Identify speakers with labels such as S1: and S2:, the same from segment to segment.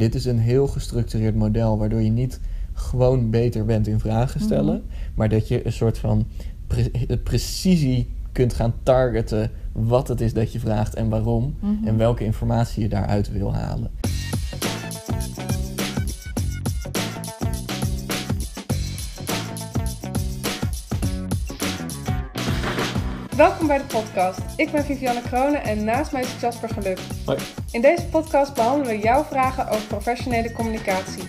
S1: Dit is een heel gestructureerd model, waardoor je niet gewoon beter bent in vragen stellen, maar dat je een soort van precisie kunt gaan targeten wat het is dat je vraagt en waarom en welke informatie je daaruit wil halen.
S2: Welkom bij de podcast. Ik ben Vivianne Kronen en naast mij is Jasper Geluk.
S1: Hoi.
S2: In deze podcast behandelen we jouw vragen over professionele communicatie.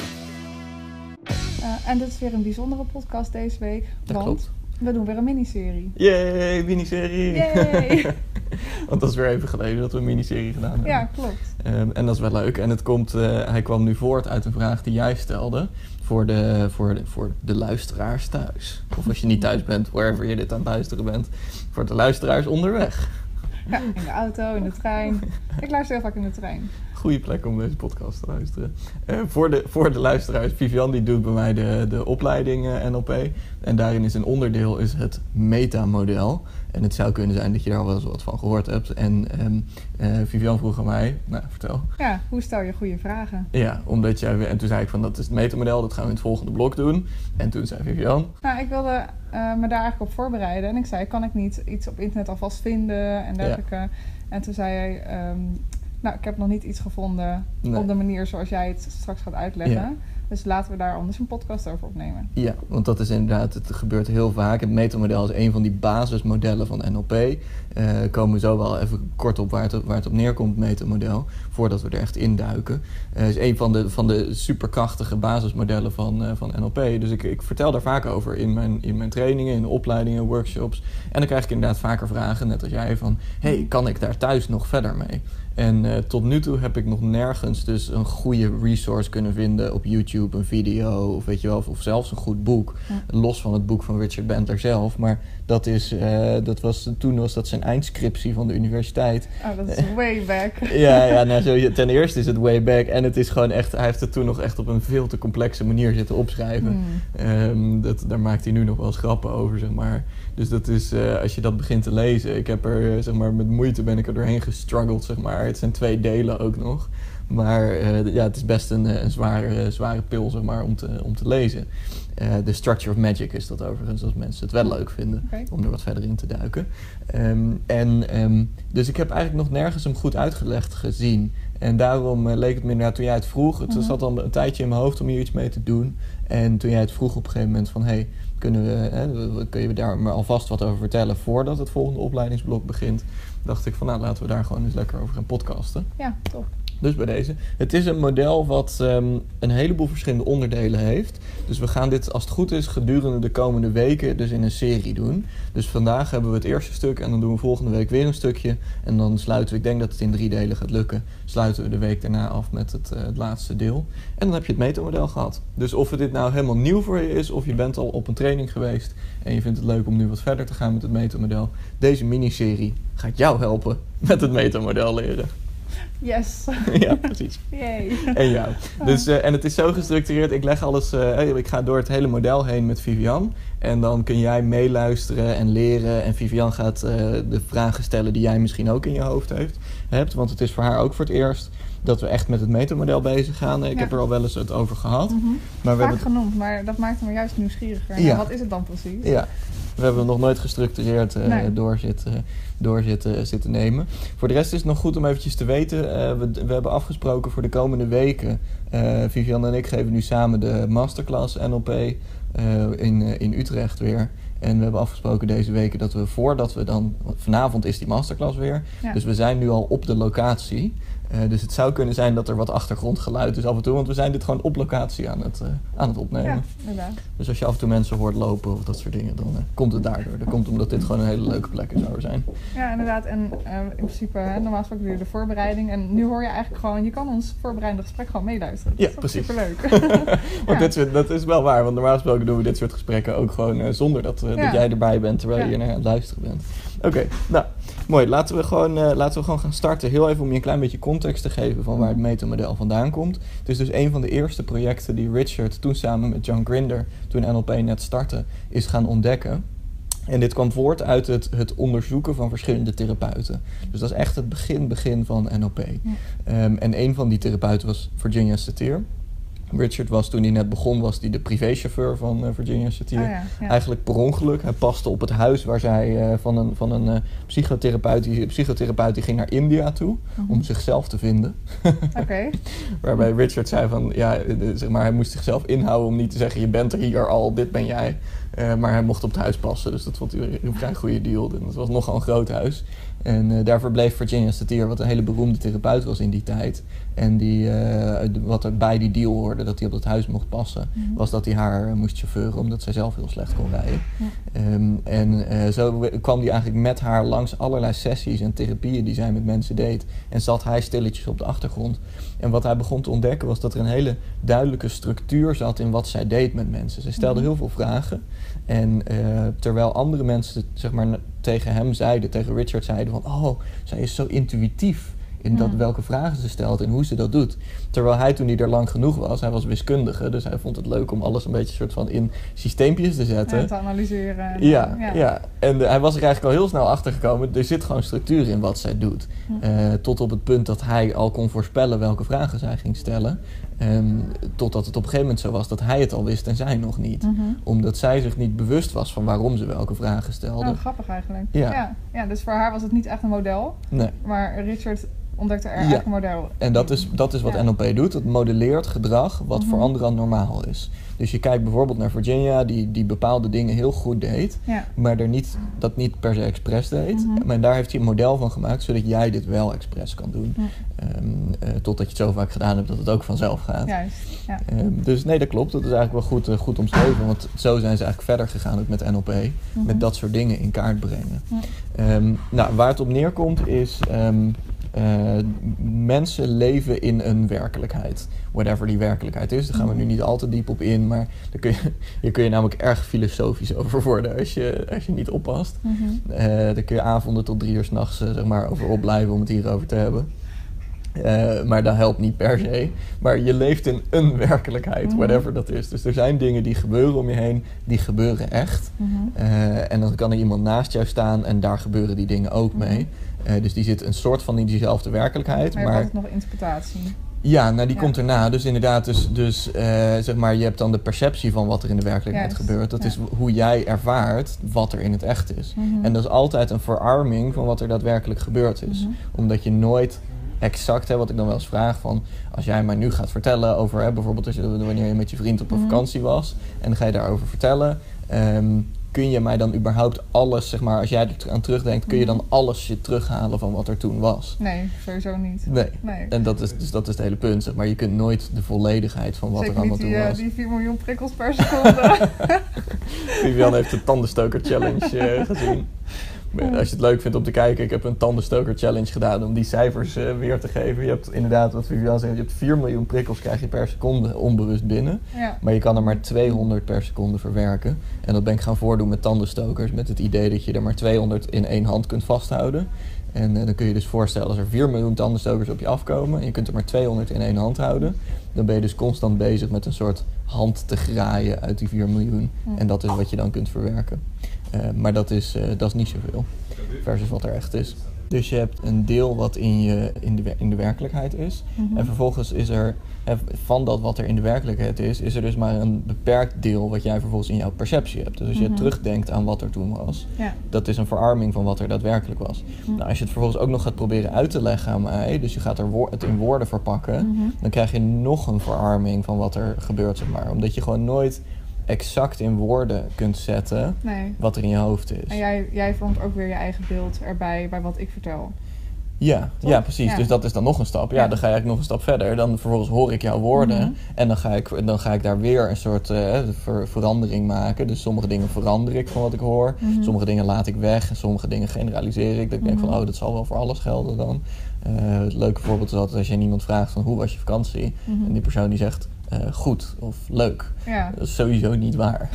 S2: En dit is weer een bijzondere podcast deze week.
S1: Dat klopt.
S2: We doen weer een miniserie.
S1: Yay, miniserie!
S2: Yay!
S1: Want dat is weer even geleden dat we een miniserie gedaan hebben.
S2: Ja, klopt.
S1: En dat is wel leuk. En hij kwam nu voort uit een vraag die jij stelde voor de luisteraars thuis. Of als je niet thuis bent, wherever je dit aan het luisteren bent. Voor de luisteraars onderweg.
S2: Ja, in de auto, in de trein. Ik luister heel vaak in de trein.
S1: Goede plek om deze podcast te luisteren. Voor de luisteraars, Vivian die doet bij mij de opleiding NLP. En daarin is een onderdeel het metamodel. En het zou kunnen zijn dat je daar al wel eens wat van gehoord hebt. En Vivian vroeg aan mij, nou vertel.
S2: Ja, hoe stel je goede vragen?
S1: Ja, omdat en toen zei ik van dat is het metamodel, dat gaan we in het volgende blok doen. En toen zei Vivian.
S2: Nou, ik wilde me daar eigenlijk op voorbereiden. En ik zei, kan ik niet iets op internet alvast vinden en dergelijke. Ja. En toen zei hij, ik heb nog niet iets gevonden op de manier zoals jij het straks gaat uitleggen. Ja. Dus laten we daar anders een podcast over opnemen. Ja,
S1: want dat is inderdaad, het gebeurt heel vaak. Het metamodel is een van die basismodellen van NLP. Komen we zo wel even kort op waar het op neerkomt, het metamodel, voordat we er echt induiken. Het is een van de superkrachtige basismodellen van NLP. Dus ik vertel daar vaak over in mijn trainingen, in de opleidingen, workshops. En dan krijg ik inderdaad vaker vragen, net als jij, van hey, kan ik daar thuis nog verder mee? En tot nu toe heb ik nog nergens dus een goede resource kunnen vinden op YouTube, een video of weet je wel, of zelfs een goed boek. Ja. Los van het boek van Richard Bandler zelf. Maar toen was dat zijn eindscriptie van de universiteit.
S2: Oh, dat is way back.
S1: Ten eerste is het way back. En het is gewoon echt, hij heeft het toen nog echt op een veel te complexe manier zitten opschrijven. Daar maakt hij nu nog wel eens grappen over, zeg maar. Dus dat is, als je dat begint te lezen, ik heb er, zeg maar, met moeite ben ik er doorheen gestruggeld, zeg maar. Het zijn 2 delen ook nog. Maar het is best een zware pil, zeg maar, om te lezen. The Structure of Magic is dat overigens, als mensen het wel leuk vinden, om er wat verder in te duiken. Dus ik heb eigenlijk nog nergens hem goed uitgelegd gezien. En daarom leek het me inderdaad, toen jij het vroeg, het zat al een tijdje in mijn hoofd om hier iets mee te doen. En toen jij het vroeg op een gegeven moment van, hey, kun je daar maar alvast wat over vertellen voordat het volgende opleidingsblok begint, dacht ik van, nou, laten we daar gewoon eens lekker over gaan podcasten.
S2: Ja, top.
S1: Dus bij deze. Het is een model wat een heleboel verschillende onderdelen heeft. Dus we gaan dit, als het goed is, gedurende de komende weken dus in een serie doen. Dus vandaag hebben we het eerste stuk en dan doen we volgende week weer een stukje. En dan sluiten we, ik denk dat het in 3 delen gaat lukken, sluiten we de week daarna af met het laatste deel. En dan heb je het metamodel gehad. Dus of het dit nou helemaal nieuw voor je is, of je bent al op een training geweest en je vindt het leuk om nu wat verder te gaan met het metamodel, deze miniserie gaat jou helpen met het metamodel leren.
S2: Yes.
S1: Ja, precies.
S2: Yay.
S1: En jou. Dus, en het is zo gestructureerd. Ik leg alles. Ik ga door het hele model heen met Vivian. En dan kun jij meeluisteren en leren. En Vivian gaat de vragen stellen die jij misschien ook in je hoofd hebt. Want het is voor haar ook voor het eerst dat we echt met het metamodel bezig gaan. Ik heb er al wel eens het over gehad.
S2: Maar vaak genoemd, maar dat maakt me juist nieuwsgieriger. Ja. Nou, wat is het dan precies?
S1: Ja. We hebben het nog nooit gestructureerd door zitten nemen. Voor de rest is het nog goed om eventjes te weten. We hebben afgesproken voor de komende weken. Vivian en ik geven nu samen de masterclass NLP in Utrecht weer. En we hebben afgesproken deze weken dat we voordat we dan... Vanavond is die masterclass weer. Ja. Dus we zijn nu al op de locatie. Dus het zou kunnen zijn dat er wat achtergrondgeluid is af en toe. Want we zijn dit gewoon op locatie aan het opnemen.
S2: Ja, inderdaad.
S1: Dus als je af en toe mensen hoort lopen of dat soort dingen, dan komt het daardoor. Dat komt omdat dit gewoon een hele leuke plek zou zijn.
S2: Ja, inderdaad. En in principe, normaal gesproken weer de voorbereiding. En nu hoor je eigenlijk gewoon, je kan ons voorbereidende gesprek gewoon meeluisteren. Dat is precies. Superleuk.
S1: Want dat is wel waar. Want normaal gesproken doen we dit soort gesprekken ook gewoon zonder dat jij erbij bent terwijl je naar het luisteren bent. Oké, nou, mooi. Laten we gewoon gaan starten. Heel even om je een klein beetje context te geven van waar het metamodel vandaan komt. Het is dus een van de eerste projecten die Richard toen samen met John Grinder, toen NLP net startte, is gaan ontdekken. En dit kwam voort uit het onderzoeken van verschillende therapeuten. Dus dat is echt het begin van NLP. En een van die therapeuten was Virginia Satir. Richard was, toen hij net begon, was hij de privéchauffeur van Virginia Satir. Eigenlijk per ongeluk. Hij paste op het huis waar zij van een psychotherapeut. Die psychotherapeut die ging naar India toe om zichzelf te vinden. Waarbij Richard zei van, zeg maar, hij moest zichzelf inhouden om niet te zeggen, je bent er hier al, dit ben jij. Maar hij mocht op het huis passen, dus dat vond hij een vrij goede deal. En het was nogal een groot huis. En daarvoor bleef Virginia Satir, wat een hele beroemde therapeut was in die tijd. En wat er bij die deal hoorde, dat hij op het huis mocht passen, was dat hij haar moest chauffeuren, omdat zij zelf heel slecht kon rijden. Zo kwam hij eigenlijk met haar langs allerlei sessies en therapieën die zij met mensen deed. En zat hij stilletjes op de achtergrond. En wat hij begon te ontdekken was dat er een hele duidelijke structuur zat in wat zij deed met mensen. Zij stelde heel veel vragen. En terwijl andere mensen, zeg maar, tegen hem zeiden, tegen Richard zeiden van, oh, zij is zo intuïtief in welke vragen ze stelt en hoe ze dat doet. Terwijl hij, toen hij er lang genoeg was, hij was wiskundige, dus hij vond het leuk om alles een beetje soort van in systeempjes te zetten.
S2: Ja, te analyseren.
S1: Ja. En hij was er eigenlijk al heel snel achter gekomen, er zit gewoon structuur in wat zij doet. Tot op het punt dat hij al kon voorspellen welke vragen zij ging stellen. Totdat het op een gegeven moment zo was dat hij het al wist en zij nog niet. Omdat zij zich niet bewust was van waarom ze welke vragen stelde.
S2: Oh, grappig eigenlijk. Ja, dus voor haar was het niet echt een model.
S1: Nee.
S2: Maar Richard ontdekte er eigenlijk een model.
S1: En dat is wat NLP doet. Het modelleert gedrag wat voor anderen normaal is. Dus je kijkt bijvoorbeeld naar Virginia, die bepaalde dingen heel goed deed, maar dat niet per se expres deed. Maar daar heeft hij een model van gemaakt, zodat jij dit wel expres kan doen. Totdat je het zo vaak gedaan hebt dat het ook vanzelf gaat.
S2: Juist, ja.
S1: Dus nee, dat klopt. Dat is eigenlijk wel goed omschreven. Want zo zijn ze eigenlijk verder gegaan ook met NLP. Met dat soort dingen in kaart brengen. Waar het op neerkomt is, mensen leven in een werkelijkheid. Whatever die werkelijkheid is. Daar gaan we nu niet al te diep op in. Maar hier kun je namelijk erg filosofisch over worden als je niet oppast. Daar kun je avonden tot 3 uur 's nachts zeg maar, over opblijven om het hierover te hebben. Maar dat helpt niet per se. Maar je leeft in een werkelijkheid, whatever dat is. Dus er zijn dingen die gebeuren om je heen, die gebeuren echt. En dan kan er iemand naast jou staan en daar gebeuren die dingen ook mee. Dus die zit een soort van in diezelfde werkelijkheid.
S2: Maar je hebt altijd nog interpretatie.
S1: Ja, die komt erna. Dus inderdaad, zeg maar, je hebt dan de perceptie van wat er in de werkelijkheid gebeurt. Dat is hoe jij ervaart wat er in het echt is. En dat is altijd een verarming van wat er daadwerkelijk gebeurd is. Omdat je nooit exact, wat ik dan wel eens vraag van, als jij mij nu gaat vertellen over, bijvoorbeeld wanneer je met je vriend op een vakantie was en dan ga je daarover vertellen, kun je mij dan überhaupt alles, zeg maar, als jij er aan terugdenkt, kun je dan alles je terughalen van wat er toen was?
S2: Nee, sowieso niet.
S1: Nee. En dat is het hele punt, zeg maar. Je kunt nooit de volledigheid van wat
S2: zeker
S1: er allemaal toen was.
S2: Die 4 miljoen prikkels per seconde.
S1: Vivian heeft de tandenstoker challenge gezien. Als je het leuk vindt om te kijken, ik heb een tandenstoker challenge gedaan om die cijfers weer te geven. Je hebt inderdaad, wat Vivian zegt, je hebt 4 miljoen prikkels krijg je per seconde onbewust binnen. Maar je kan er maar 200 per seconde verwerken. En dat ben ik gaan voordoen met tandenstokers, met het idee dat je er maar 200 in 1 hand kunt vasthouden. En dan kun je dus voorstellen, als er 4 miljoen tandenstokers op je afkomen en je kunt er maar 200 in 1 hand houden, dan ben je dus constant bezig met een soort hand te graaien uit die 4 miljoen. En dat is wat je dan kunt verwerken. Maar dat is niet zoveel versus wat er echt is. Dus je hebt een deel wat in de werkelijkheid is. En vervolgens is er, van dat wat er in de werkelijkheid is er dus maar een beperkt deel wat jij vervolgens in jouw perceptie hebt. Dus als je terugdenkt aan wat er toen was, dat is een verarming van wat er daadwerkelijk was. Nou, als je het vervolgens ook nog gaat proberen uit te leggen aan mij, dus je gaat het in woorden verpakken, dan krijg je nog een verarming van wat er gebeurt, zeg maar. Omdat je gewoon nooit exact in woorden kunt zetten wat er in je hoofd is.
S2: En jij vormt ook weer je eigen beeld erbij bij wat ik vertel.
S1: Ja, precies. Ja. Dus dat is dan nog een stap. Ja, dan ga je eigenlijk nog een stap verder. Dan vervolgens hoor ik jouw woorden. En dan ga ik daar weer een soort verandering maken. Dus sommige dingen verander ik van wat ik hoor. Sommige dingen laat ik weg. En sommige dingen generaliseer ik. Dat ik denk van, dat zal wel voor alles gelden dan. Het leuke voorbeeld is altijd als je iemand vraagt van, hoe was je vakantie? En die persoon die zegt, goed of leuk.
S2: Ja.
S1: Dat is sowieso niet waar.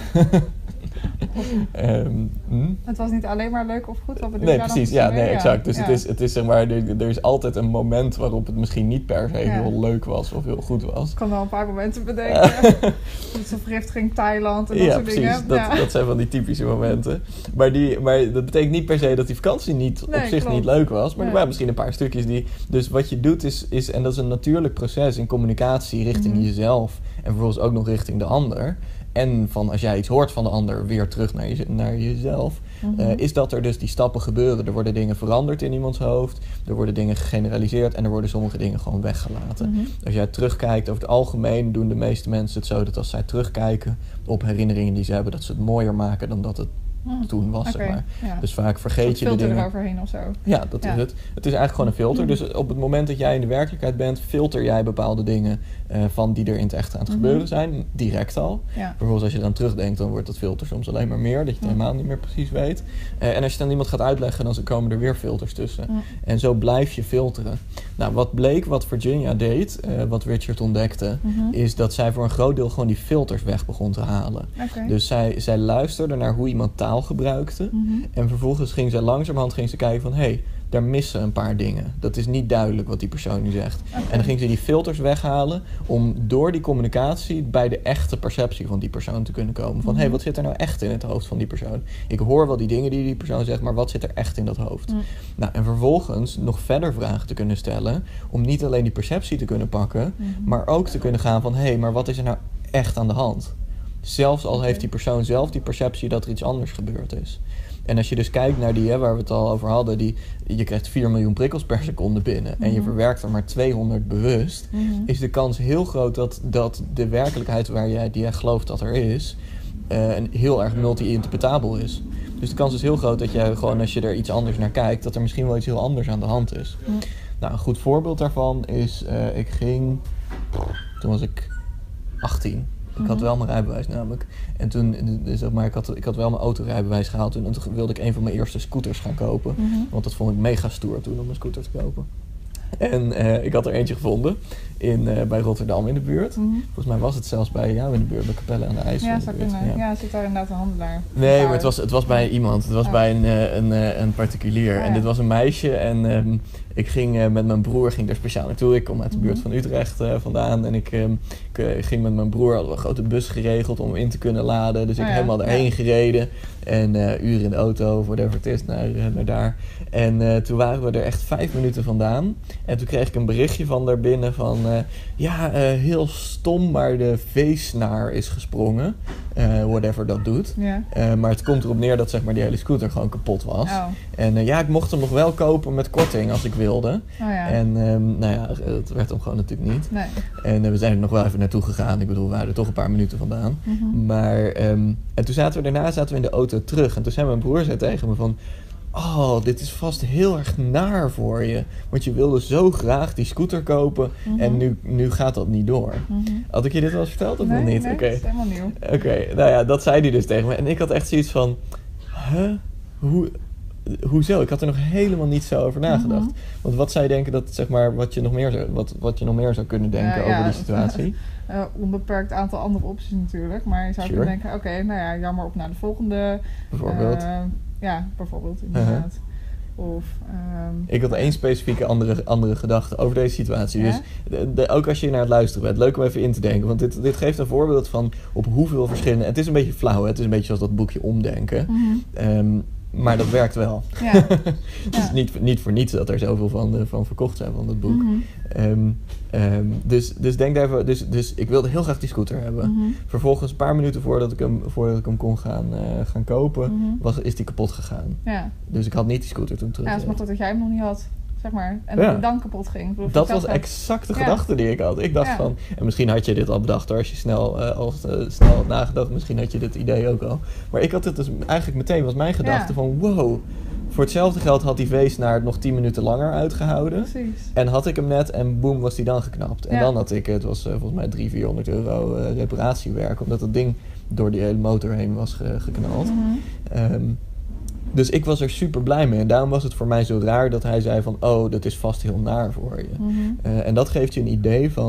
S2: Het was niet alleen maar leuk of goed? Wat bedoel
S1: Nee,
S2: jij dan
S1: precies.
S2: precies
S1: Ja, nee,
S2: mee?
S1: exact. Dus
S2: Ja.
S1: het is zeg maar, er is altijd een moment waarop het misschien niet per se heel leuk was of heel goed was.
S2: Ik kan wel een paar momenten bedenken. Zo'n vergiftiging Thailand en dat soort dingen.
S1: Dat zijn van die typische momenten. Maar dat betekent niet per se dat die vakantie niet op zich niet leuk was. Maar er waren misschien een paar stukjes die... Dus wat je doet is en dat is een natuurlijk proces in communicatie richting jezelf. En vervolgens ook nog richting de ander. En van als jij iets hoort van de ander, weer terug naar jezelf. Is dat er dus die stappen gebeuren. Er worden dingen veranderd in iemands hoofd. Er worden dingen gegeneraliseerd. En er worden sommige dingen gewoon weggelaten. Als jij terugkijkt, over het algemeen doen de meeste mensen het zo dat als zij terugkijken op herinneringen die ze hebben, dat ze het mooier maken dan dat het toen was, zeg maar. Ja. Dus vaak vergeet je de dingen.
S2: Filter eroverheen of zo.
S1: Ja, dat is het. Het is eigenlijk gewoon een filter. Dus op het moment dat jij in de werkelijkheid bent, filter jij bepaalde dingen van die er in het echt aan het gebeuren zijn, direct al. Ja. Bijvoorbeeld als je eraan terugdenkt, dan wordt dat filter soms alleen maar meer, dat je het helemaal niet meer precies weet. En als je het aan iemand gaat uitleggen, dan komen er weer filters tussen. En zo blijf je filteren. Nou, wat bleek, wat Virginia deed, wat Richard ontdekte, is dat zij voor een groot deel gewoon die filters weg begon te halen. Dus zij luisterde naar hoe iemand taal gebruikte. En vervolgens ging zij langzamerhand kijken van, hey, daar missen een paar dingen. Dat is niet duidelijk wat die persoon nu zegt. En dan ging ze die filters weghalen om door die communicatie bij de echte perceptie van die persoon te kunnen komen. Van, hey, wat zit er nou echt in het hoofd van die persoon? Ik hoor wel die dingen die persoon zegt, maar wat zit er echt in dat hoofd? Nou, en vervolgens nog verder vragen te kunnen stellen om niet alleen die perceptie te kunnen pakken, maar ook te kunnen gaan van, hey, maar wat is er nou echt aan de hand? Zelfs al heeft die persoon zelf die perceptie dat er iets anders gebeurd is. En als je dus kijkt naar die, waar we het al over hadden, je krijgt 4 miljoen prikkels per seconde binnen en je verwerkt er maar 200 bewust, is de kans heel groot dat de werkelijkheid die jij gelooft dat er is, heel erg multi-interpretabel is. Dus de kans is heel groot dat jij gewoon, als je er iets anders naar kijkt, dat er misschien wel iets heel anders aan de hand is. Nou, een goed voorbeeld daarvan is, toen was ik 18. Ik had wel mijn rijbewijs namelijk. En toen, zeg maar, ik had wel mijn autorijbewijs gehaald. En toen wilde ik een van mijn eerste scooters gaan kopen. Want dat vond ik mega stoer toen om een scooter te kopen. En ik had er eentje gevonden bij Rotterdam in de buurt. Volgens mij was het zelfs bij jou in de buurt, bij Capelle aan de IJssel.
S2: Ja, zou kunnen. Ja, zit daar inderdaad een handelaar.
S1: Nee, maar het was bij iemand. Het was bij een particulier. En dit was een meisje. En ik ging met mijn broer daar speciaal naartoe. Ik kom uit de buurt van Utrecht vandaan. En ik ging met mijn broer, hadden we een grote bus geregeld om hem in te kunnen laden. Dus ik helemaal daarheen gereden. En uren in de auto, whatever het is, naar daar. En toen waren we er echt 5 minuten vandaan. En toen kreeg ik een berichtje van daarbinnen van... heel stom, maar de veesnaar is gesprongen. Whatever dat doet. Maar het komt erop neer dat, zeg maar, die hele scooter gewoon kapot was. En ik mocht hem nog wel kopen met korting als ik wilde. En dat werd hem gewoon natuurlijk niet. Nee. En we zijn er nog wel even naartoe gegaan. Ik bedoel, we waren er toch een paar minuten vandaan. Maar en toen zaten we in de auto terug. En toen zei mijn broer tegen me van... Oh, dit is vast heel erg naar voor je. Want je wilde zo graag die scooter kopen. En nu gaat dat niet door. Had ik je dit wel eens verteld of nog niet?
S2: Nee, dat is helemaal nieuw.
S1: Oké, nou ja, dat zei hij dus tegen me. En ik had echt zoiets van... Hoezo? Ik had er nog helemaal niet zo over nagedacht. Want wat zou je denken dat, zeg maar, wat je nog meer zou kunnen denken over die situatie?
S2: Onbeperkt aantal andere opties natuurlijk. Maar je zou kunnen denken, oké, jammer, op naar de volgende.
S1: Bijvoorbeeld.
S2: Bijvoorbeeld, inderdaad. Of,
S1: ik had één specifieke andere gedachte over deze situatie. Ja? Dus ook als je naar het luisteren bent, leuk om even in te denken. Want dit geeft een voorbeeld van op hoeveel verschillende... Het is een beetje flauw, het is een beetje zoals dat boekje Omdenken. Maar dat werkt wel. Ja. Het is niet voor niets dat er zoveel van verkocht zijn van dat boek. Dus denk daar even... Dus ik wilde heel graag die scooter hebben. Vervolgens een paar minuten voordat ik hem kon gaan kopen, is die kapot gegaan. Ja. Dus ik had niet die scooter toen terug.
S2: Ja, het is maar goed dat jij hem nog niet had. Zeg maar. En dat het dan kapot ging.
S1: Dat was exact de gedachte die ik had. Ik dacht van... En misschien had je dit al bedacht hoor. Als je snel had nagedacht. Misschien had je dit idee ook al. Maar ik had het dus eigenlijk meteen... Was mijn gedachte van... Wow. Voor hetzelfde geld had die veesnaar nog 10 minuten langer uitgehouden. Precies. En had ik hem net en boem was die dan geknapt. En dan had ik... Het was volgens mij 300-400 euro reparatiewerk. Omdat het ding door die hele motor heen was geknald. Dus ik was er super blij mee. En daarom was het voor mij zo raar dat hij zei van... Oh, dat is vast heel naar voor je. En dat geeft je een idee van...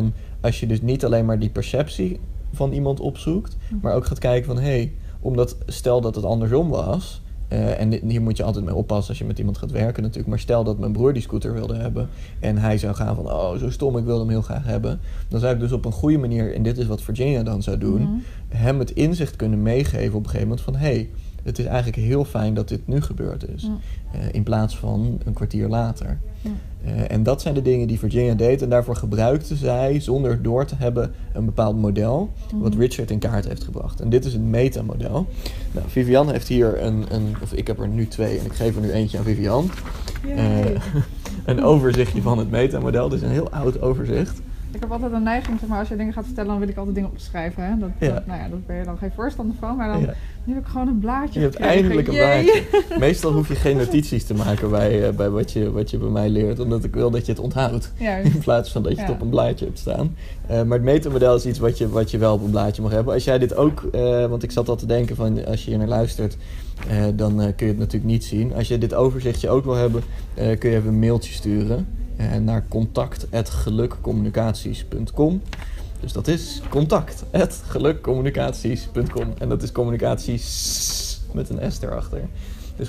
S1: als je dus niet alleen maar die perceptie van iemand opzoekt, maar ook gaat kijken van, omdat stel dat het andersom was, en hier moet je altijd mee oppassen als je met iemand gaat werken natuurlijk, maar stel dat mijn broer die scooter wilde hebben en hij zou gaan van, oh zo stom, ik wil hem heel graag hebben, dan zou ik dus op een goede manier, en dit is wat Virginia dan zou doen, hem het inzicht kunnen meegeven op een gegeven moment van, het is eigenlijk heel fijn dat dit nu gebeurd is, in plaats van een kwartier later. En dat zijn de dingen die Virginia deed. En daarvoor gebruikte zij, zonder door te hebben, een bepaald model, wat Richard in kaart heeft gebracht. En dit is een metamodel. Nou, Vivian heeft hier of ik heb er nu 2 en ik geef er nu eentje aan Vivian. Een overzichtje van het metamodel. Dit is een heel oud overzicht.
S2: Ik heb altijd een neiging, zeg maar, als je dingen gaat vertellen, dan wil ik altijd dingen opschrijven. Hè? Dat ben je dan geen voorstander van, maar dan nu heb ik gewoon een blaadje.
S1: Je hebt eindelijk een blaadje. Meestal hoef je geen notities te maken bij wat je bij mij leert, omdat ik wil dat je het onthoudt.
S2: Juist.
S1: In plaats van dat je het op een blaadje hebt staan. Maar het metamodel is iets wat je wel op een blaadje mag hebben. Als jij dit ook, want ik zat al te denken van, als je hier naar luistert, dan kun je het natuurlijk niet zien. Als je dit overzichtje ook wil hebben, kun je even een mailtje sturen. Naar contact@gelukcommunicaties.com. Dus dat is contact@gelukcommunicaties.com. En dat is communicaties met een S erachter. Dus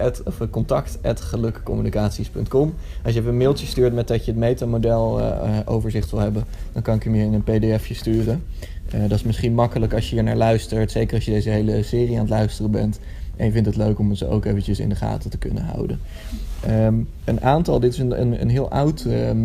S1: contact@gelukcommunicaties.com. Als je even een mailtje stuurt met dat je het metamodel overzicht wil hebben, dan kan ik hem je in een pdfje sturen. Dat is misschien makkelijk als je hier naar luistert. Zeker als je deze hele serie aan het luisteren bent. En je vindt het leuk om ze ook eventjes in de gaten te kunnen houden. Een aantal, dit is een heel oud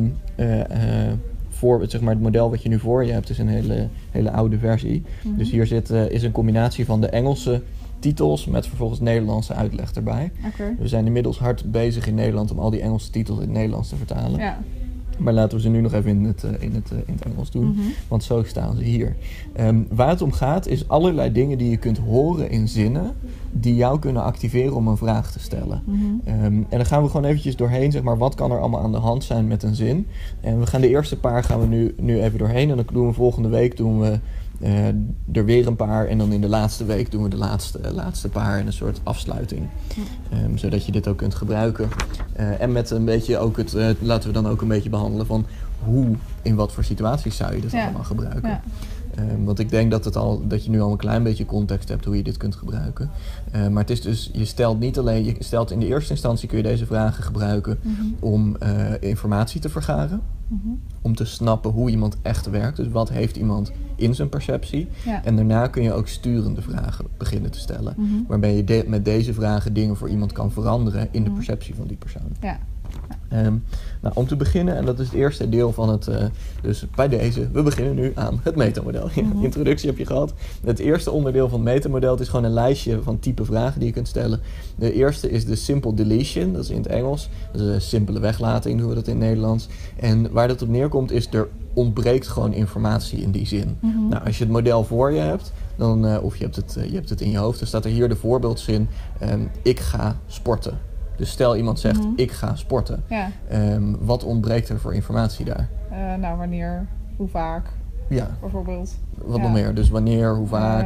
S1: voorbeeld, zeg maar het model wat je nu voor je hebt, is een hele oude versie. Dus hier is een combinatie van de Engelse titels met vervolgens Nederlandse uitleg erbij.
S2: Okay.
S1: We zijn inmiddels hard bezig in Nederland om al die Engelse titels in het Nederlands te vertalen.
S2: Ja.
S1: Maar laten we ze nu nog even in het Engels doen. Want zo staan ze hier. Waar het om gaat is allerlei dingen die je kunt horen in zinnen die jou kunnen activeren om een vraag te stellen. En dan gaan we gewoon eventjes doorheen, zeg maar, wat kan er allemaal aan de hand zijn met een zin. En we gaan de eerste paar gaan we nu even doorheen. En dan doen we volgende week er weer een paar. En dan in de laatste week doen we de laatste paar in een soort afsluiting. Zodat je dit ook kunt gebruiken. En met een beetje ook laten we dan ook een beetje behandelen van in wat voor situaties zou je dit allemaal gebruiken. Ja. Want ik denk dat je nu al een klein beetje context hebt hoe je dit kunt gebruiken. Maar het is dus, je stelt in de eerste instantie kun je deze vragen gebruiken om informatie te vergaren. Om te snappen hoe iemand echt werkt. Dus wat heeft iemand in zijn perceptie. Ja. En daarna kun je ook sturende vragen beginnen te stellen. Waarbij je met deze vragen dingen voor iemand kan veranderen in de perceptie van die persoon. Ja. Om te beginnen, en dat is het eerste deel van het... dus bij deze, we beginnen nu aan het metamodel. Introductie heb je gehad. Het eerste onderdeel van het metamodel, het is gewoon een lijstje van type vragen die je kunt stellen. De eerste is de simple deletion, dat is in het Engels. Dat is een simpele weglating, doen we dat in het Nederlands. En waar dat op neerkomt is, er ontbreekt gewoon informatie in die zin. Nou, als je het model voor je hebt, dan, of je hebt het in je hoofd, dan staat er hier de voorbeeldzin, ik ga sporten. Dus stel iemand zegt, ik ga sporten. Ja. Wat ontbreekt er voor informatie daar?
S2: Wanneer, hoe vaak, bijvoorbeeld.
S1: Wat nog meer? Dus wanneer, hoe vaak?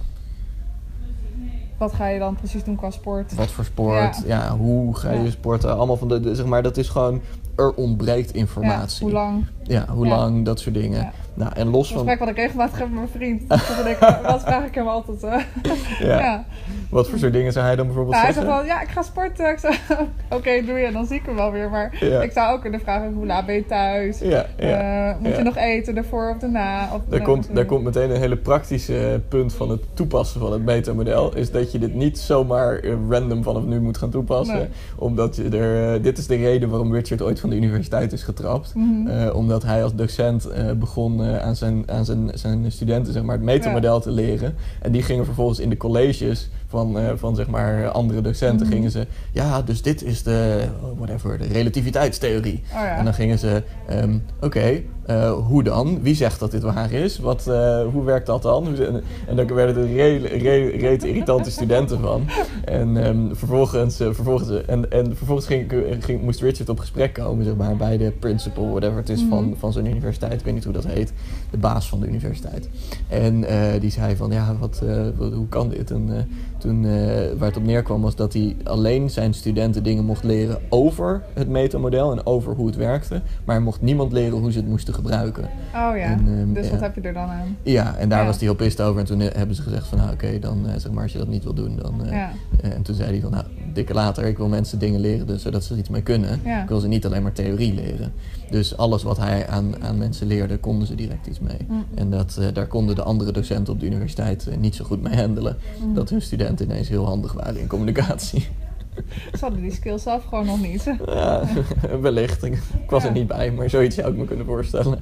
S2: Wat ga je dan precies doen qua sport?
S1: Wat voor sport? Ja, hoe ga je sporten? Allemaal van zeg maar, dat is gewoon, er ontbreekt informatie.
S2: Hoe lang?
S1: Ja, hoe lang, dat soort dingen. Ja. Nou, en los van...
S2: Een gesprek wat ik regelmatig heb met mijn vriend. Wat vraag ik hem altijd?
S1: Wat voor soort dingen zou hij dan bijvoorbeeld zeggen?
S2: Hij zegt wel, ik ga sporten. Ik zeg, oké, doe je, dan zie ik hem wel weer. Maar ik zou ook kunnen vragen, hoe laat ben je thuis? Moet je nog eten ervoor of daarna?
S1: Daar komt meteen een hele praktische punt van het toepassen van het metamodel. Is dat je dit niet zomaar random vanaf nu moet gaan toepassen. Nee. Omdat dit is de reden waarom Richard ooit van de universiteit is getrapt. Omdat hij als docent begon aan zijn studenten, zeg maar, het metamodel te leren. En die gingen vervolgens in de colleges van zeg maar andere docenten gingen ze, dus dit is de relativiteitstheorie. En dan gingen ze, hoe dan? Wie zegt dat dit waar is? Hoe werkt dat dan? En dan werden er reet irritante studenten van. En vervolgens moest Richard op gesprek komen. terechtgekomen, zeg maar, bij de principal, whatever het is, van zo'n universiteit. Ik weet niet hoe dat heet. De baas van de universiteit. En die zei van, ja, hoe kan dit? En toen, waar het op neerkwam, was dat hij alleen zijn studenten dingen mocht leren over het metamodel en over hoe het werkte. Maar hij mocht niemand leren hoe ze het moesten gebruiken.
S2: Oh ja, dus wat heb je er dan aan?
S1: Ja, en daar was hij heel pist over. En toen hebben ze gezegd van, oké, dan zeg maar, als je dat niet wil doen, dan... en toen zei hij van, dikke later, ik wil mensen dingen leren, dus, zodat ze er iets mee kunnen. Ja. Ik wil ze niet alleen maar theorie leren. Dus alles wat hij aan mensen leerde, konden ze direct iets mee. En daar konden de andere docenten op de universiteit niet zo goed mee handelen. Dat hun studenten ineens heel handig waren in communicatie.
S2: Ze hadden die skills zelf gewoon nog niet.
S1: Ja, wellicht. Ik was er niet bij, maar zoiets zou ik me kunnen voorstellen.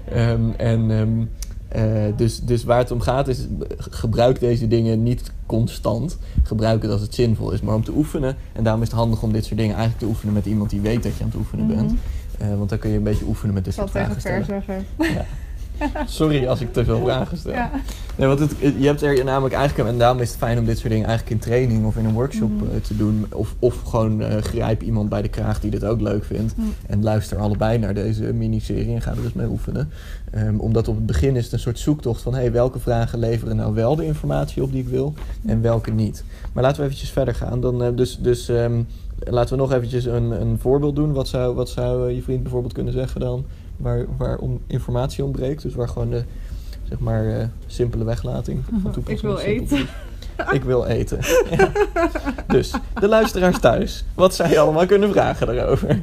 S1: Dus waar het om gaat is, gebruik deze dingen niet constant. Gebruik het als het zinvol is, maar om te oefenen. En daarom is het handig om dit soort dingen eigenlijk te oefenen met iemand die weet dat je aan het oefenen bent. Want dan kun je een beetje oefenen met dit soort vragen stellen.
S2: Zeggen.
S1: Ja. Sorry als ik te veel vragen stel. Ja. Nee, want je hebt er namelijk eigenlijk, en daarom is het fijn om dit soort dingen eigenlijk in training of in een workshop te doen. Of gewoon grijp iemand bij de kraag die dit ook leuk vindt. En luister allebei naar deze miniserie en ga er eens mee oefenen. Omdat op het begin is het een soort zoektocht van welke vragen leveren nou wel de informatie op die ik wil en welke niet. Maar laten we eventjes verder gaan. Dan, laten we nog eventjes een voorbeeld doen. Wat zou je vriend bijvoorbeeld kunnen zeggen dan? Waar informatie ontbreekt. Dus waar gewoon de, zeg maar, simpele weglating van toepassing is.
S2: Ik wil eten.
S1: Ik wil eten. Ja. Dus, de luisteraars thuis. Wat zou je allemaal kunnen vragen daarover?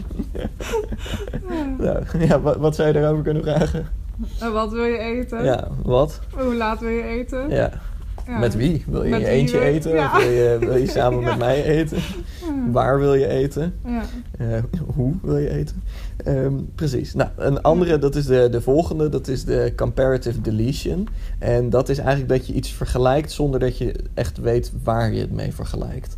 S1: Nou, ja, wat zou je daarover kunnen vragen?
S2: Wat wil je eten?
S1: Ja, wat?
S2: Hoe laat wil je eten?
S1: Ja. Ja. Met wie? Wil je in je eentje eten? Ja. Of wil je samen met mij eten? Waar wil je eten? Ja. Hoe wil je eten? Precies. Nou, een andere, dat is de volgende. Dat is de comparative deletion. En dat is eigenlijk dat je iets vergelijkt zonder dat je echt weet waar je het mee vergelijkt.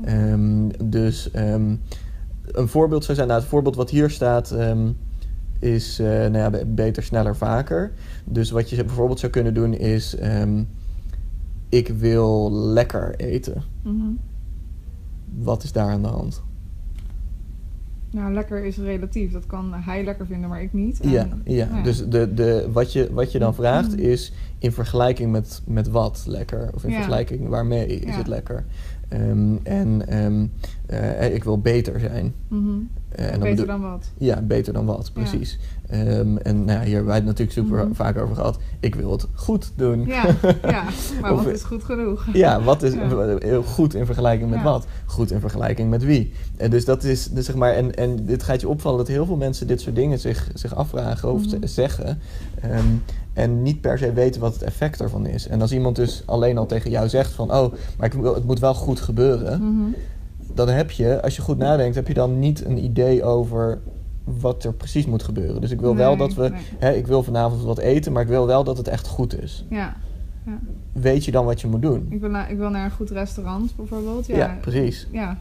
S1: Een voorbeeld zou zijn, het voorbeeld wat hier staat... is beter, sneller, vaker. Dus wat je bijvoorbeeld zou kunnen doen is... ik wil lekker eten. Wat is daar aan de hand?
S2: Nou, lekker is relatief. Dat kan hij lekker vinden, maar ik niet.
S1: Ja. Dus wat je dan vraagt is... in vergelijking met wat lekker? Of in vergelijking waarmee is het lekker? Ik wil beter zijn.
S2: Beter dan wat?
S1: Ja, beter dan wat, precies. Hier hebben wij het natuurlijk super vaak over gehad. Ik wil het goed doen.
S2: Ja, maar wat is goed genoeg?
S1: Ja, wat is heel goed in vergelijking met wat? Goed in vergelijking met wie? En dus dat is, dus zeg maar, en dit gaat je opvallen dat heel veel mensen dit soort dingen zich afvragen of zeggen. En niet per se weten wat het effect ervan is. En als iemand dus alleen al tegen jou zegt van... maar het moet wel goed gebeuren... dan heb je, als je goed nadenkt... heb je dan niet een idee over wat er precies moet gebeuren. Dus ik wil wel dat we... ik wil vanavond wat eten... maar ik wil wel dat het echt goed is. Ja. Weet je dan wat je moet doen?
S2: Ik wil naar een goed restaurant bijvoorbeeld.
S1: Ja, precies.
S2: Ja.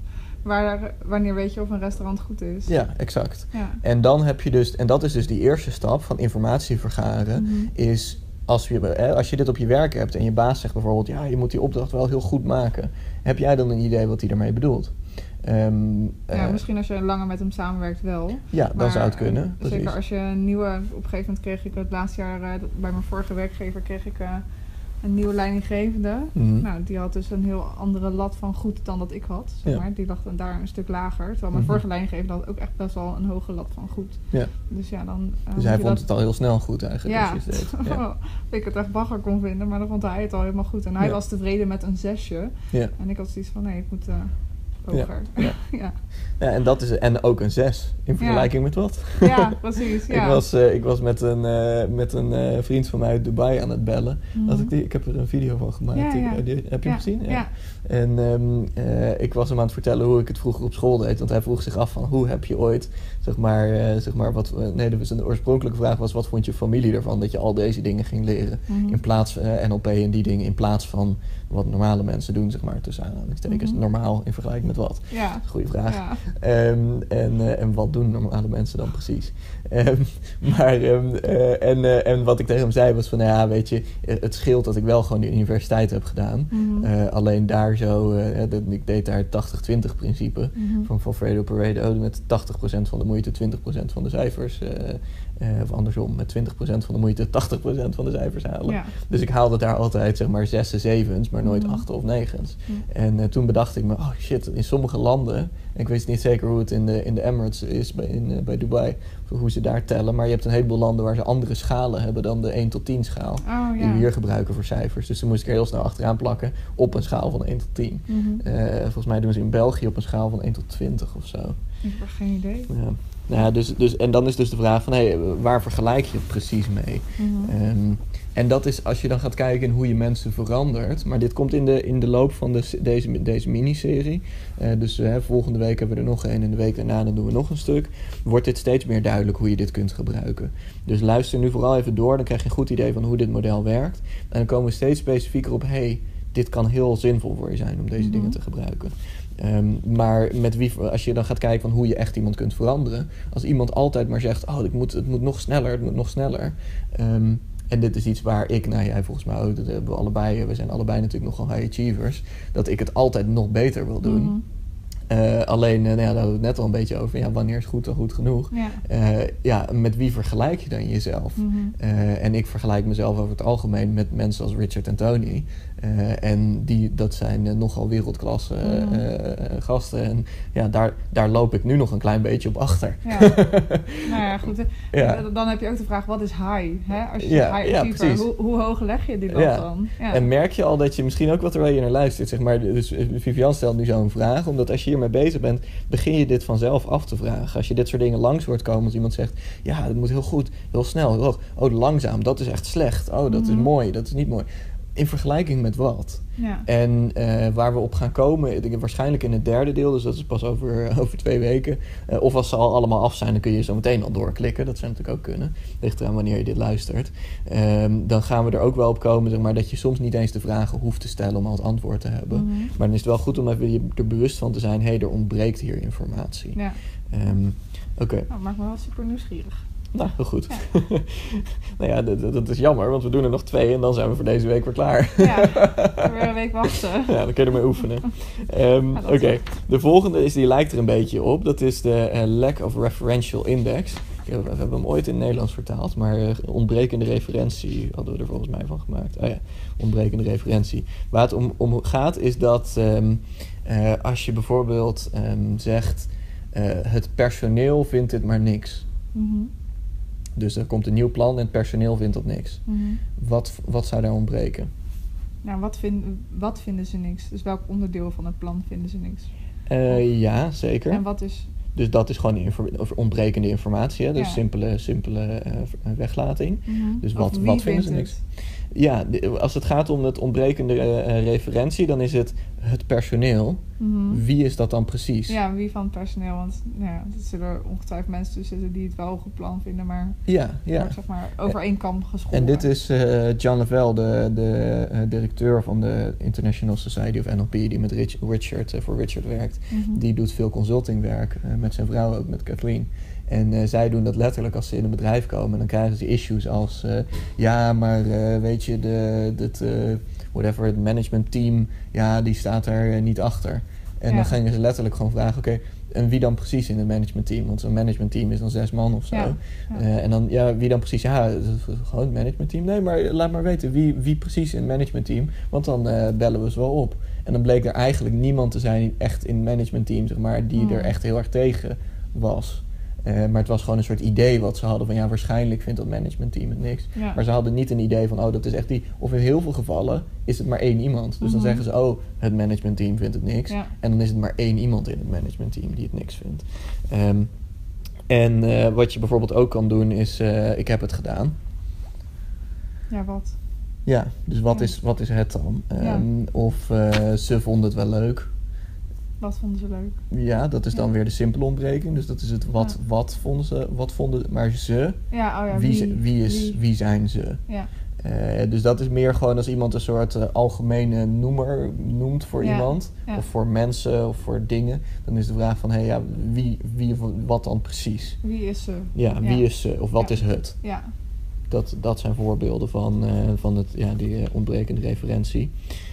S2: Wanneer weet je of een restaurant goed is?
S1: Ja, exact. Ja. En dan heb je dus... En dat is dus die eerste stap van informatie vergaren... is als je dit op je werk hebt... en je baas zegt bijvoorbeeld... ja, je moet die opdracht wel heel goed maken... heb jij dan een idee wat hij ermee bedoelt?
S2: Misschien als je langer met hem samenwerkt wel.
S1: Ja, dan zou het kunnen.
S2: Zeker als je een nieuwe... Op een gegeven moment kreeg ik het laatste jaar... bij mijn vorige werkgever kreeg ik... een nieuwe leidinggevende. Nou, die had dus een heel andere lat van goed dan dat ik had. Zeg maar. Die lag dan daar een stuk lager. Terwijl mijn vorige leidinggevende had ook echt best wel een hoge lat van goed. Ja. Dus ja, dan...
S1: dus hij vond het al heel snel goed eigenlijk.
S2: Ja,
S1: als je het deed. Ja.
S2: Ik het echt bagger kon vinden, maar dan vond hij het al helemaal goed. En hij was tevreden met een 6. Ja. En ik had zoiets van, nee, ik moet hoger. Ja.
S1: Ja, en dat is en ook een 6 in vergelijking met wat?
S2: Ja, precies. Ja.
S1: Ik was met een vriend van mij uit Dubai aan het bellen. Ik heb er een video van gemaakt. Heb je hem gezien? Ja. En ik was hem aan het vertellen hoe ik het vroeger op school deed. Want hij vroeg zich af van hoe heb je ooit, zeg maar wat... Nee, dus een oorspronkelijke vraag was, wat vond je familie ervan dat je al deze dingen ging leren? In plaats van NLP en die dingen, in plaats van wat normale mensen doen, zeg maar, tussen aanhalingstekens. Normaal in vergelijking met met wat?
S2: Ja.
S1: Goeie vraag.
S2: Ja.
S1: En wat doen normale mensen dan precies? En wat ik tegen hem zei was van, nou ja, weet je, het scheelt dat ik wel gewoon de universiteit heb gedaan. Alleen daar zo, ik deed daar het 80-20 principe van Fredo Pareto, met 80% van de moeite, 20% van de cijfers. Of andersom, met 20% van de moeite 80% van de cijfers halen. Ja. Dus ik haalde daar altijd zeg maar 6's en 7's, maar nooit 8's of 9's. En toen bedacht ik me, oh shit, in sommige landen, en ik weet niet zeker hoe het in de Emirates is, bij Dubai, hoe ze daar tellen, maar je hebt een heleboel landen waar ze andere schalen hebben dan de 1 tot 10 schaal. Die we hier gebruiken voor cijfers. Dus toen moest ik er heel snel achteraan plakken op een schaal van 1 tot 10. Volgens mij doen ze in België op een schaal van 1 tot 20 of zo.
S2: Ik heb geen idee.
S1: Ja. Nou ja, en dan is dus de vraag van, waar vergelijk je het precies mee? En dat is als je dan gaat kijken in hoe je mensen verandert. Maar dit komt in de loop van deze miniserie. Dus volgende week hebben we er nog één en de week daarna dan doen we nog een stuk. Wordt dit steeds meer duidelijk hoe je dit kunt gebruiken. Dus luister nu vooral even door, dan krijg je een goed idee van hoe dit model werkt. En dan komen we steeds specifieker op, dit kan heel zinvol voor je zijn om deze dingen te gebruiken. Maar als je dan gaat kijken van hoe je echt iemand kunt veranderen. Als iemand altijd maar zegt, het moet nog sneller, het moet nog sneller. En dit is iets waar jij volgens mij ook, dat hebben we allebei. We zijn allebei natuurlijk nogal high achievers. Dat ik het altijd nog beter wil doen. Alleen, daar hadden we het net al een beetje over. Wanneer is goed dan goed genoeg? Met wie vergelijk je dan jezelf? En ik vergelijk mezelf over het algemeen met mensen als Richard en Tony. En dat zijn nogal wereldklasse gasten. En daar loop ik nu nog een klein beetje op achter. Ja.
S2: Nou ja, goed. Dan heb je ook de vraag, wat is high? Hè? Als je zegt high achiever, hoe hoog leg je die lat dan? Ja.
S1: En merk je al dat je misschien ook wat terwijl je naar luistert, zeg maar. Dus Vivian stelt nu zo'n vraag, omdat als je hiermee bezig bent, begin je dit vanzelf af te vragen. Als je dit soort dingen langs hoort komen, als iemand zegt, het moet heel goed, heel snel, heel hoog. Langzaam, dat is echt slecht. Dat is mooi, dat is niet mooi. In vergelijking met wat? Ja. En waar we op gaan komen, waarschijnlijk in het derde deel, dus dat is pas over 2 weken. Of als ze al allemaal af zijn, dan kun je zo meteen al doorklikken. Dat zou natuurlijk ook kunnen. Ligt eraan wanneer je dit luistert. Dan gaan we er ook wel op komen, zeg maar, dat je soms niet eens de vragen hoeft te stellen om al het antwoord te hebben. Maar dan is het wel goed om even je er bewust van te zijn, er ontbreekt hier informatie. Ja.
S2: Oké. Dat maakt me wel super nieuwsgierig.
S1: Nou, heel goed. Ja. Nou ja, dat is jammer, want we doen er nog 2 en dan zijn we voor deze week weer klaar.
S2: Ja, weer een week wachten.
S1: Ja, dan kun je ermee oefenen. Oké. De volgende die lijkt er een beetje op. Dat is de Lack of Referential Index. We hebben hem ooit in het Nederlands vertaald, maar ontbrekende referentie hadden we er volgens mij van gemaakt. Ontbrekende referentie. Waar het om gaat is dat als je bijvoorbeeld zegt, het personeel vindt dit maar niks. Dus er komt een nieuw plan en het personeel vindt dat niks. Wat zou daar ontbreken?
S2: Nou, wat vinden ze niks? Dus welk onderdeel van het plan vinden ze niks?
S1: Ja, zeker.
S2: En wat is...
S1: Dus dat is gewoon ontbrekende informatie. Hè? Dus simpele weglating. Dus wat vinden ze niks? Ja, als het gaat om het ontbrekende referentie, dan is het personeel. Wie is dat dan precies?
S2: Ja, wie van het personeel? Want er zullen ongetwijfeld mensen tussen zitten die het wel een goed plan vinden, maar zeg maar over één kam geschoren.
S1: En dit is John Lavelle, de directeur van de International Society of NLP, die met voor Richard werkt. Die doet veel consultingwerk met zijn vrouw ook, met Kathleen. En zij doen dat letterlijk als ze in een bedrijf komen. Dan krijgen ze issues als... weet je, het managementteam... die staat daar niet achter. En dan gingen ze letterlijk gewoon vragen... Oké, en wie dan precies in het managementteam? Want zo'n managementteam is dan 6 man of zo. En dan, wie dan precies? Gewoon het managementteam. Nee, maar laat maar weten wie precies in het managementteam. Want dan bellen we ze wel op. En dan bleek er eigenlijk niemand te zijn echt in het managementteam... zeg maar, die er echt heel erg tegen was... maar het was gewoon een soort idee wat ze hadden van waarschijnlijk vindt dat managementteam het niks. Ja. Maar ze hadden niet een idee van dat is echt die... Of in heel veel gevallen is het maar 1 iemand. Dus dan zeggen ze het managementteam vindt het niks. Ja. En dan is het maar 1 iemand in het managementteam die het niks vindt. Wat je bijvoorbeeld ook kan doen is ik heb het gedaan.
S2: Ja, wat?
S1: Ja, dus wat is het dan? Of ze vonden het wel leuk.
S2: Wat vonden ze leuk?
S1: Ja, dat is dan weer de simpele ontbreking. Dus dat is het wat vonden ze, maar ze.
S2: Ja,
S1: wie zijn ze?
S2: Ja.
S1: Dus dat is meer gewoon als iemand een soort algemene noemer noemt voor iemand. Ja. Of voor mensen of voor dingen. Dan is de vraag van, wie wat dan precies?
S2: Wie is ze?
S1: Ja, wie is ze? Of wat is het?
S2: Ja.
S1: Dat zijn voorbeelden van die ontbrekende referentie.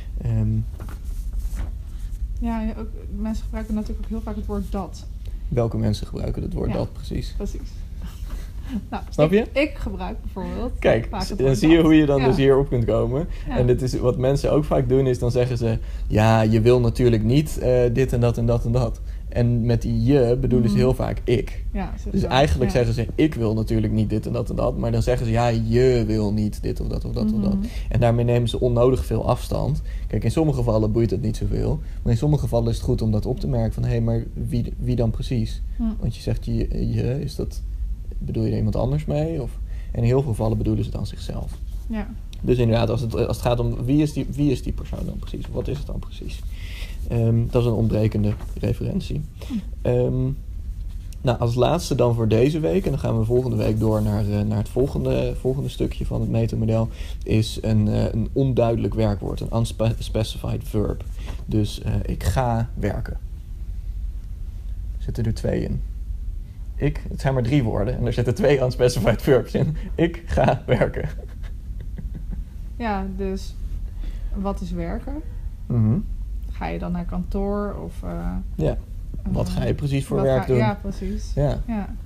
S2: Ook, mensen gebruiken natuurlijk ook heel vaak het woord dat.
S1: Welke mensen gebruiken het woord dat precies?
S2: Precies. Nou,
S1: snap je?
S2: Ik gebruik bijvoorbeeld.
S1: Kijk, dan zie je hoe je dan dus hierop kunt komen. Ja. En dit is wat mensen ook vaak doen, is dan zeggen ze... Ja, je wil natuurlijk niet dit en dat en dat en dat. En met die je bedoelen ze heel vaak ik. Ja, dus eigenlijk zeggen ze, ik wil natuurlijk niet dit en dat en dat. Maar dan zeggen ze, ja, je wil niet dit of dat of dat of dat. En daarmee nemen ze onnodig veel afstand. Kijk, in sommige gevallen boeit het niet zoveel. Maar in sommige gevallen is het goed om dat op te merken. Van, hé, maar wie dan precies? Want je zegt je, is dat... Bedoel je er iemand anders mee? En in heel veel gevallen bedoelen ze dan zichzelf. Ja. Dus inderdaad, als het gaat om wie is die persoon dan precies? Wat is het dan precies? Dat is een ontbrekende referentie. Als laatste dan voor deze week, en dan gaan we volgende week door naar het volgende stukje van het metamodel, is een onduidelijk werkwoord, een unspecified verb. Dus ik ga werken. Er zitten er 2 in. Het zijn maar 3 woorden en er zitten 2 unspecified verbs in. Ik ga werken.
S2: Ja, dus wat is werken? Ga je dan naar kantoor of...
S1: wat ga je precies voor werk doen?
S2: Ja, precies.
S1: Ja.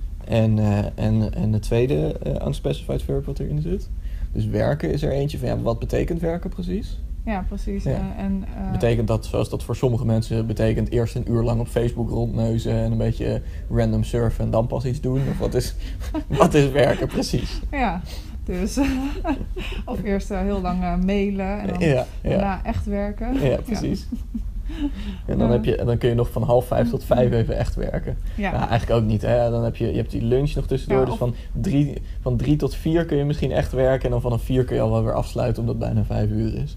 S1: En de tweede unspecified verb wat erin zit. Dus werken is er eentje van, wat betekent werken precies?
S2: Ja, precies.
S1: Ja. Betekent dat, zoals dat voor sommige mensen betekent, eerst een uur lang op Facebook rondneuzen en een beetje random surfen en dan pas iets doen? Of wat is werken precies?
S2: Ja, dus of eerst heel lang mailen en dan daarna echt werken.
S1: Ja, precies. Ja. En dan kun je nog van 4:30 tot 5 even echt werken. Ja. Nou, eigenlijk ook niet. Hè? Dan je hebt die lunch nog tussendoor. Dus van 3 tot 4 kun je misschien echt werken. En dan vanaf 4 kun je al wel weer afsluiten omdat het bijna 5 uur is.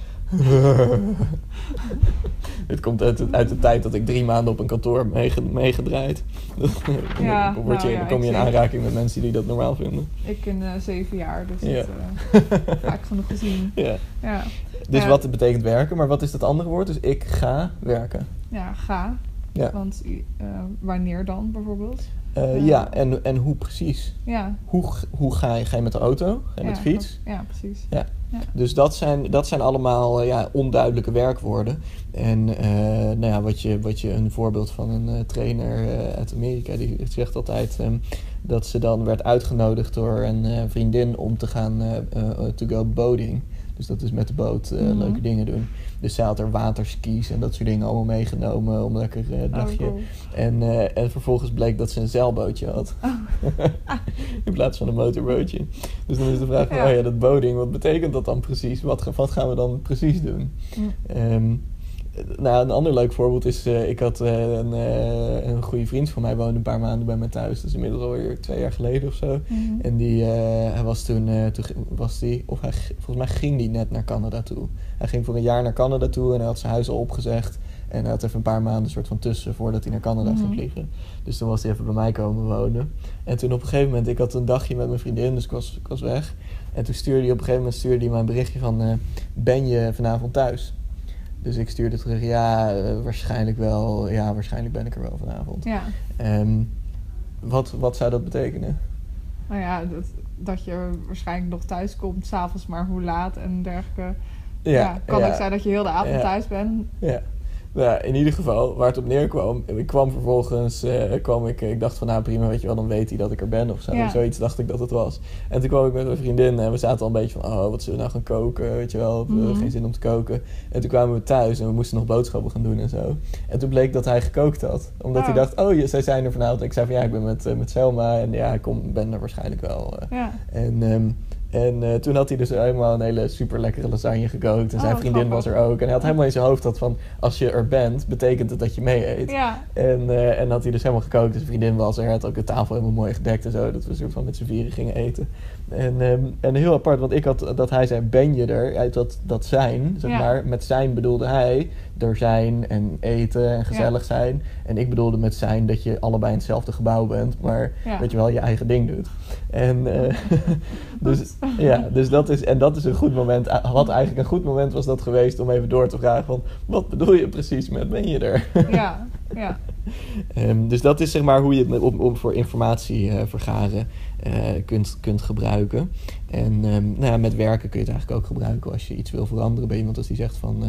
S1: Dit komt uit de tijd dat ik 3 maanden op een kantoor meegedraaid. Dan kom je in aanraking met mensen die dat normaal vinden.
S2: Ik in 7 jaar, dus dat vaak genoeg gezien. Ja.
S1: Dus wat betekent werken, maar wat is dat andere woord? Dus ik ga werken.
S2: Ja, ga. Ja. Want wanneer dan bijvoorbeeld?
S1: En hoe precies? Ja. Hoe ga je met de auto? Ga je met de fiets?
S2: Ja, precies.
S1: Ja. Dus dat zijn allemaal onduidelijke werkwoorden. En wat je een voorbeeld van een trainer uit Amerika, die zegt altijd dat ze dan werd uitgenodigd door een vriendin om te gaan to go boating. Dus dat is met de boot leuke dingen doen. Dus zij had er waterskis en dat soort dingen allemaal meegenomen om lekker dagje. Cool. En vervolgens bleek dat ze een zeilbootje had. In plaats van een motorbootje. Dus dan is de vraag van, dat boating, wat betekent dat dan precies? Wat gaan we dan precies doen? Een ander leuk voorbeeld is, ik had een goede vriend van mij woonde een paar maanden bij mij thuis. Dat is inmiddels alweer 2 jaar geleden of zo. En hij was toen volgens mij ging hij net naar Canada toe. Hij ging voor een jaar naar Canada toe en hij had zijn huis al opgezegd. En hij had even een paar maanden een soort van tussen voordat hij naar Canada ging vliegen. Dus toen was hij even bij mij komen wonen. En toen op een gegeven moment, ik had een dagje met mijn vriendin, dus ik was weg. En toen stuurde hij op een gegeven moment mij een berichtje van, ben je vanavond thuis? Dus ik stuurde terug, waarschijnlijk wel. Ja, waarschijnlijk ben ik er wel vanavond. Ja. Wat zou dat betekenen?
S2: Nou ja, dat je waarschijnlijk nog thuis komt, 's avonds, maar hoe laat en dergelijke. Kan ook zijn dat je heel de avond thuis bent. Ja.
S1: Nou, in ieder geval, waar het op neerkwam, ik kwam vervolgens, ik dacht van prima, weet je wel, dan weet hij dat ik er ben of zo. Ja. Zoiets dacht ik dat het was. En toen kwam ik met mijn vriendin en we zaten al een beetje van, wat zullen we nou gaan koken, weet je wel, geen zin om te koken. En toen kwamen we thuis en we moesten nog boodschappen gaan doen en zo. En toen bleek dat hij gekookt had, omdat hij dacht, zij zijn er vanavond. En ik zei van, ik ben met Selma en ik ben er waarschijnlijk wel. En toen had hij dus helemaal een hele super lekkere lasagne gekookt. En zijn vriendin was er ook. En hij had helemaal in zijn hoofd dat van, als je er bent, betekent het dat je mee eet. Ja. En had hij dus helemaal gekookt. Dus zijn vriendin was er. Hij had ook de tafel helemaal mooi gedekt en zo. Dat we soort van met z'n vieren gingen eten. En heel apart, want ik had dat hij zei, ben je er? Uit dat zijn, zeg maar. Met zijn bedoelde hij er zijn en eten en gezellig zijn. En ik bedoelde met zijn dat je allebei in hetzelfde gebouw bent, maar dat je wel je eigen ding doet. En dus dat is een goed moment. Wat eigenlijk een goed moment was dat geweest om even door te vragen van, wat bedoel je precies met ben je er?
S2: Ja.
S1: Dus dat is zeg maar hoe je het voor informatie vergaren kunt gebruiken. En met werken kun je het eigenlijk ook gebruiken als je iets wil veranderen bij iemand. Als die zegt van,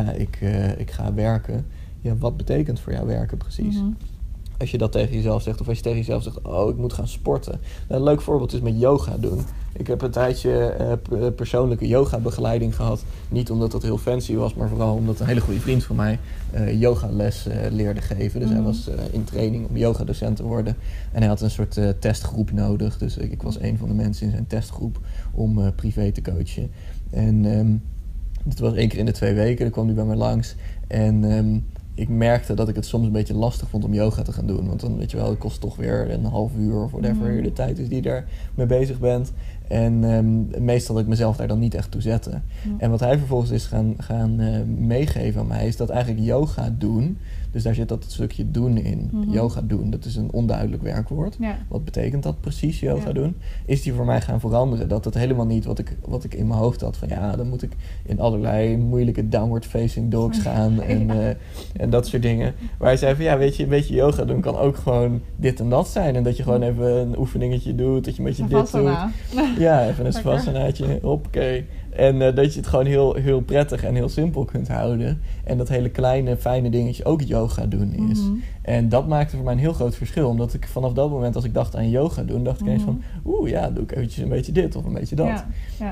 S1: ik ga werken. Ja, wat betekent voor jou werken precies? Mm-hmm. Als je dat tegen jezelf zegt, of als je tegen jezelf zegt, ik moet gaan sporten. Nou, een leuk voorbeeld is met yoga doen. Ik heb een tijdje persoonlijke yoga-begeleiding gehad. Niet omdat dat heel fancy was, maar vooral omdat een hele goede vriend van mij yogales leerde geven. Dus hij was in training om yogadocent te worden. En hij had een soort testgroep nodig. Dus ik was een van de mensen in zijn testgroep om privé te coachen. En dat was 1 keer in de 2 weken. Dan kwam hij bij mij langs. En ik merkte dat ik het soms een beetje lastig vond om yoga te gaan doen. Want dan, weet je wel, het kost toch weer een half uur of whatever de tijd is die je daar mee bezig bent. En meestal dat ik mezelf daar dan niet echt toe zette. Ja. En wat hij vervolgens is gaan meegeven aan mij, is dat eigenlijk yoga doen, dus daar zit dat stukje doen in. Mm-hmm. Yoga doen, dat is een onduidelijk werkwoord. Ja. Wat betekent dat precies, yoga doen? Is die voor mij gaan veranderen. Dat het helemaal niet wat ik in mijn hoofd had. Van dan moet ik in allerlei moeilijke downward facing dogs gaan en dat soort dingen. Maar hij zei van weet je, een beetje yoga doen kan ook gewoon dit en dat zijn. En dat je gewoon even een oefeningetje doet, dat je een beetje dit doet. Ja, even een savasanaatje, hoppakee. En dat je het gewoon heel, heel prettig en heel simpel kunt houden. En dat hele kleine, fijne dingetje ook yoga doen is. Mm-hmm. En dat maakte voor mij een heel groot verschil. Omdat ik vanaf dat moment, als ik dacht aan yoga doen, dacht ik eens van, doe ik eventjes een beetje dit of een beetje dat. Ja.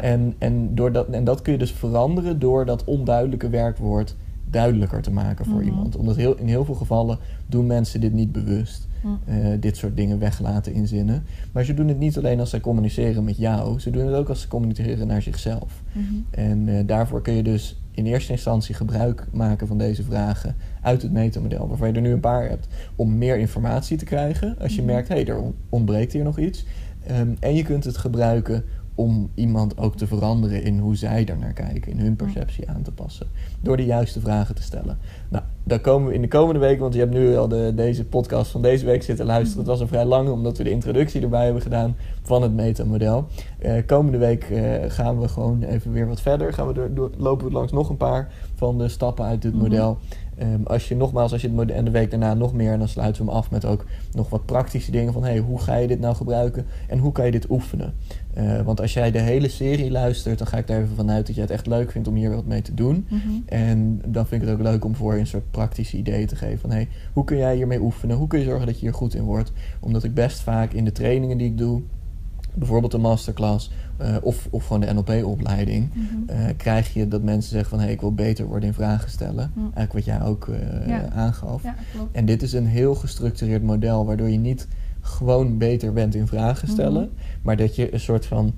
S1: En dat kun je dus veranderen door dat onduidelijke werkwoord duidelijker te maken voor iemand. Omdat in heel veel gevallen doen mensen dit niet bewust. Dit soort dingen weglaten in zinnen. Maar ze doen het niet alleen als zij communiceren met jou. Ze doen het ook als ze communiceren naar zichzelf. Mm-hmm. En daarvoor kun je dus in eerste instantie gebruik maken van deze vragen uit het metamodel, waarvan je er nu een paar hebt, om meer informatie te krijgen. Als je merkt, er ontbreekt hier nog iets. En je kunt het gebruiken om iemand ook te veranderen in hoe zij er naar kijken, in hun perceptie aan te passen. Door de juiste vragen te stellen. Nou, daar komen we in de komende week, want je hebt nu al deze podcast van deze week zitten luisteren. Het was een vrij lange, omdat we de introductie erbij hebben gedaan van het metamodel. Komende week gaan we gewoon even weer wat verder. Lopen we langs nog een paar van de stappen uit dit model. Als je het model en de week daarna nog meer, en dan sluiten we hem af met ook nog wat praktische dingen van hoe ga je dit nou gebruiken en hoe kan je dit oefenen? Want als jij de hele serie luistert, dan ga ik daar even vanuit dat jij het echt leuk vindt om hier wat mee te doen. Mm-hmm. En dan vind ik het ook leuk om voor je een soort praktische ideeën te geven van hoe kun jij hiermee oefenen? Hoe kun je zorgen dat je hier goed in wordt? Omdat ik best vaak in de trainingen die ik doe, bijvoorbeeld een masterclass of gewoon de NLP-opleiding, krijg je dat mensen zeggen van ik wil beter worden in vragen stellen. Eigenlijk wat jij ook aangaf. Ja, klopt. En dit is een heel gestructureerd model waardoor je niet gewoon beter bent in vragen stellen, maar dat je een soort van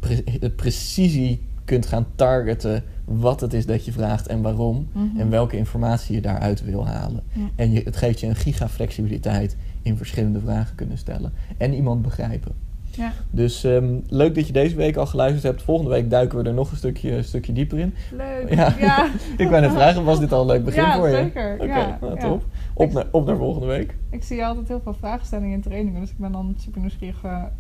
S1: precisie kunt gaan targeten wat het is dat je vraagt en waarom en welke informatie je daaruit wil halen. Ja. En het geeft je een gigaflexibiliteit in verschillende vragen kunnen stellen en iemand begrijpen. Ja. Dus leuk dat je deze week al geluisterd hebt. Volgende week duiken we er nog een stukje dieper in.
S2: Leuk. Ja.
S1: Ik wou net vragen, was dit al een leuk begin voor je?
S2: Zeker.
S1: Oké, top. Op naar volgende week. Ik
S2: zie altijd heel veel vraagstellingen in trainingen, dus ik ben dan super nieuwsgierig.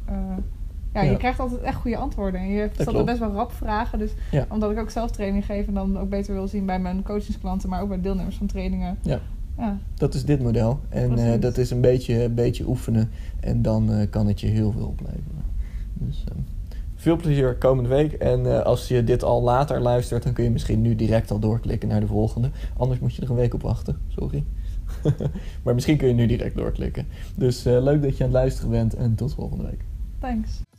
S2: Je krijgt altijd echt goede antwoorden. En je stelt er best wel rap vragen. Dus omdat ik ook zelf training geef en dan ook beter wil zien bij mijn coachingsklanten, maar ook bij deelnemers van trainingen. Ja. Dat is dit model. En dat is een beetje oefenen. En dan kan het je heel veel opleveren. Dus veel plezier komende week. En als je dit al later luistert, dan kun je misschien nu direct al doorklikken naar de volgende. Anders moet je er een week op wachten. Sorry. Maar misschien kun je nu direct doorklikken. Dus leuk dat je aan het luisteren bent. En tot volgende week. Thanks.